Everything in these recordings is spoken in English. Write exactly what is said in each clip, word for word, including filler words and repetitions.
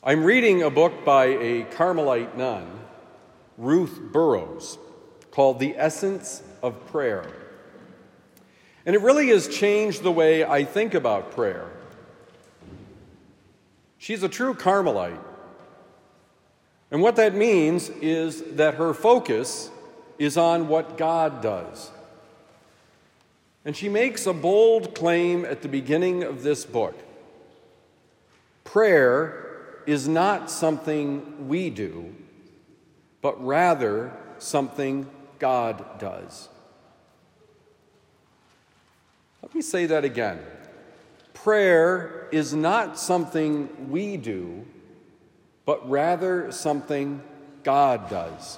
I'm reading a book by a Carmelite nun, Ruth Burroughs, called The Essence of Prayer. And it really has changed the way I think about prayer. She's a true Carmelite. And what that means is that her focus is on what God does. And she makes a bold claim at the beginning of this book. Prayer is not something we do, but rather something God does. Let me say that again. Prayer is not something we do, but rather something God does.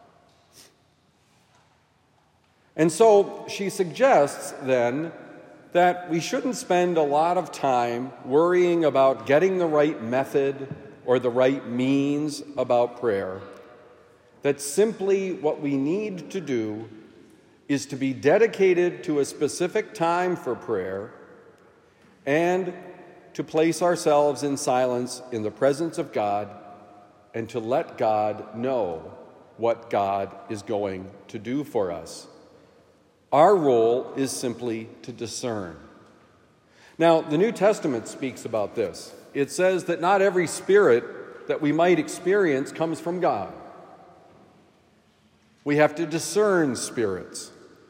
And so she suggests then that we shouldn't spend a lot of time worrying about getting the right method or the right means about prayer. That simply what we need to do is to be dedicated to a specific time for prayer and to place ourselves in silence in the presence of God and to let God know what God is going to do for us. Our role is simply to discern. Now, the New Testament speaks about this. It says that not every spirit that we might experience comes from God. We have to discern spirits.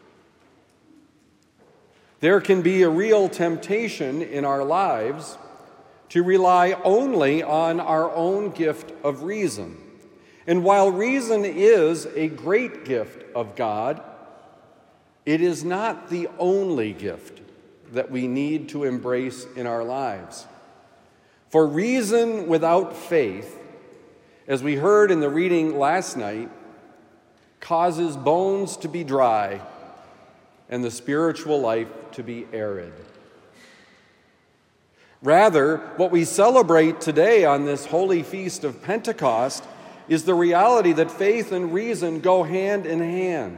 There can be a real temptation in our lives to rely only on our own gift of reason. And while reason is a great gift of God, it is not the only gift that we need to embrace in our lives. For reason without faith, as we heard in the reading last night, causes bones to be dry and the spiritual life to be arid. Rather, what we celebrate today on this holy feast of Pentecost is the reality that faith and reason go hand in hand.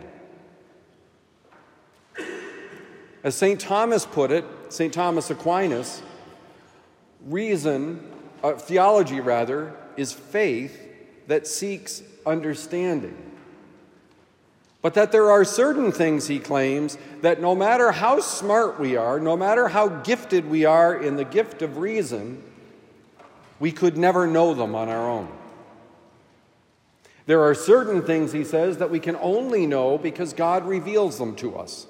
As Saint Thomas put it, Saint Thomas Aquinas, reason, uh, theology rather, is faith that seeks understanding. But that there are certain things, he claims, that no matter how smart we are, no matter how gifted we are in the gift of reason, we could never know them on our own. There are certain things, he says, that we can only know because God reveals them to us.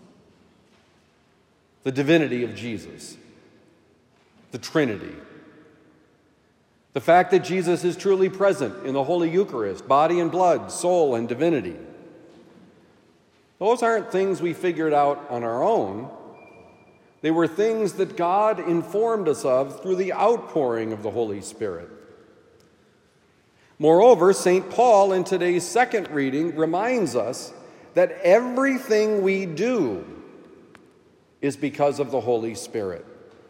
The divinity of Jesus, the Trinity, the fact that Jesus is truly present in the Holy Eucharist, body and blood, soul and divinity. Those aren't things we figured out on our own. They were things that God informed us of through the outpouring of the Holy Spirit. Moreover, Saint Paul in today's second reading reminds us that everything we do is because of the Holy Spirit.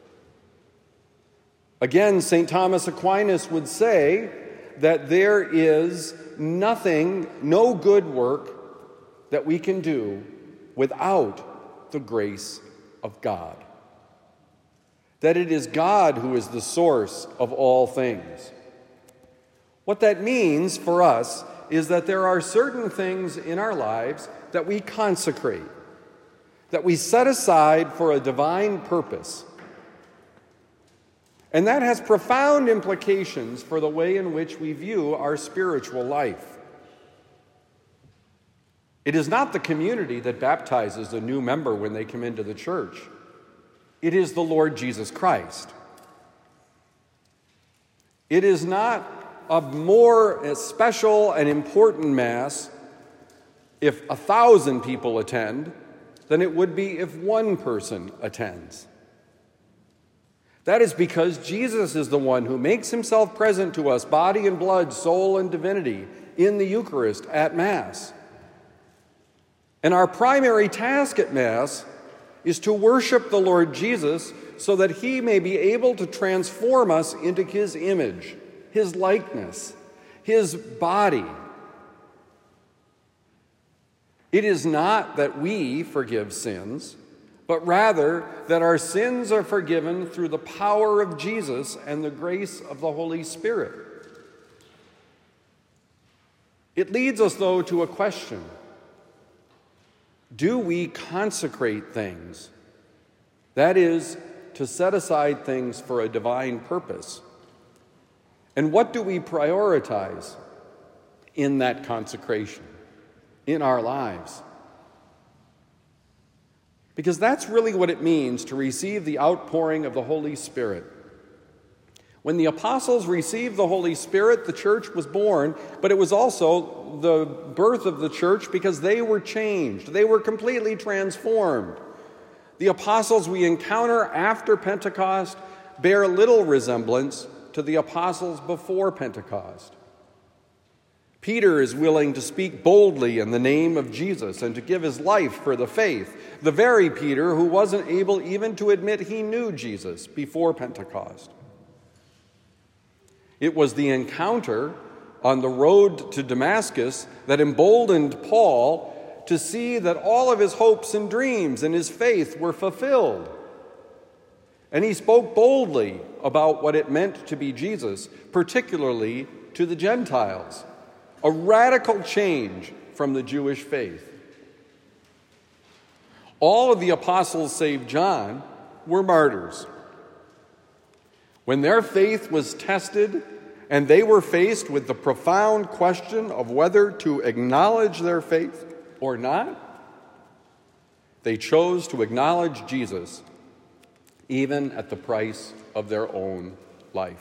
Again, Saint Thomas Aquinas would say that there is nothing, no good work that we can do without the grace of God. That it is God who is the source of all things. What that means for us is that there are certain things in our lives that we consecrate, that we set aside for a divine purpose. And that has profound implications for the way in which we view our spiritual life. It is not the community that baptizes a new member when they come into the church. It is the Lord Jesus Christ. It is not a more special and important Mass if a thousand people attend than it would be if one person attends. That is because Jesus is the one who makes himself present to us, body and blood, soul and divinity, in the Eucharist at Mass. And our primary task at Mass is to worship the Lord Jesus so that he may be able to transform us into his image, his likeness, his body. It is not that we forgive sins, but rather that our sins are forgiven through the power of Jesus and the grace of the Holy Spirit. It leads us, though, to a question. Do we consecrate things? That is, to set aside things for a divine purpose. And what do we prioritize in that consecration, in our lives? Because that's really what it means to receive the outpouring of the Holy Spirit. When the apostles received the Holy Spirit, the church was born, but it was also the birth of the church because they were changed. They were completely transformed. The apostles we encounter after Pentecost bear little resemblance to the apostles before Pentecost. Peter is willing to speak boldly in the name of Jesus and to give his life for the faith, the very Peter who wasn't able even to admit he knew Jesus before Pentecost. It was the encounter on the road to Damascus that emboldened Paul to see that all of his hopes and dreams and his faith were fulfilled. And he spoke boldly about what it meant to be Jesus, particularly to the Gentiles. A radical change from the Jewish faith. All of the apostles, save John, were martyrs. When their faith was tested and they were faced with the profound question of whether to acknowledge their faith or not, they chose to acknowledge Jesus, even at the price of their own life.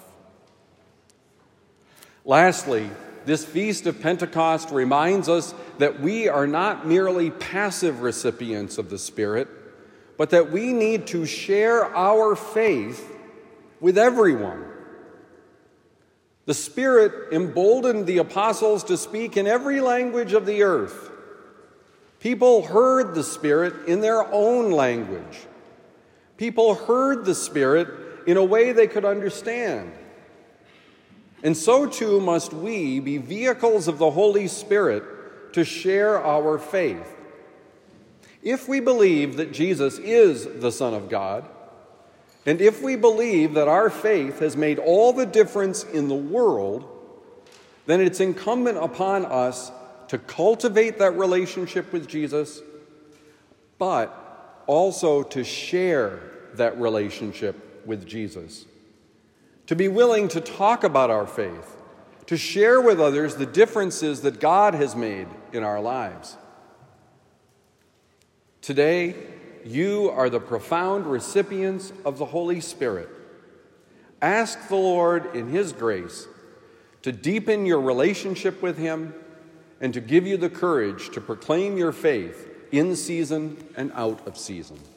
Lastly, this Feast of Pentecost reminds us that we are not merely passive recipients of the Spirit, but that we need to share our faith with everyone. The Spirit emboldened the apostles to speak in every language of the earth. People heard the Spirit in their own language. People heard the Spirit in a way they could understand. And so too must we be vehicles of the Holy Spirit to share our faith. If we believe that Jesus is the Son of God, and if we believe that our faith has made all the difference in the world, then it's incumbent upon us to cultivate that relationship with Jesus, but also to share that relationship with Jesus. To be willing to talk about our faith, to share with others the differences that God has made in our lives. Today, you are the profound recipients of the Holy Spirit. Ask the Lord in His grace to deepen your relationship with Him and to give you the courage to proclaim your faith in season and out of season.